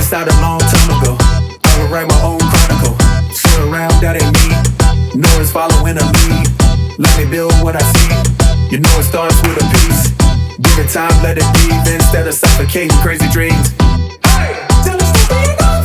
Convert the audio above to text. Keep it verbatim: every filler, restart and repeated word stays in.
this out a long time ago. I would write my own chronicle. Sit around, that ain't me. No one's following a lead. Let me build what I see. You know it starts with a piece. Give it time, let it breathe instead of suffocating crazy dreams. Hey, tell us what you know.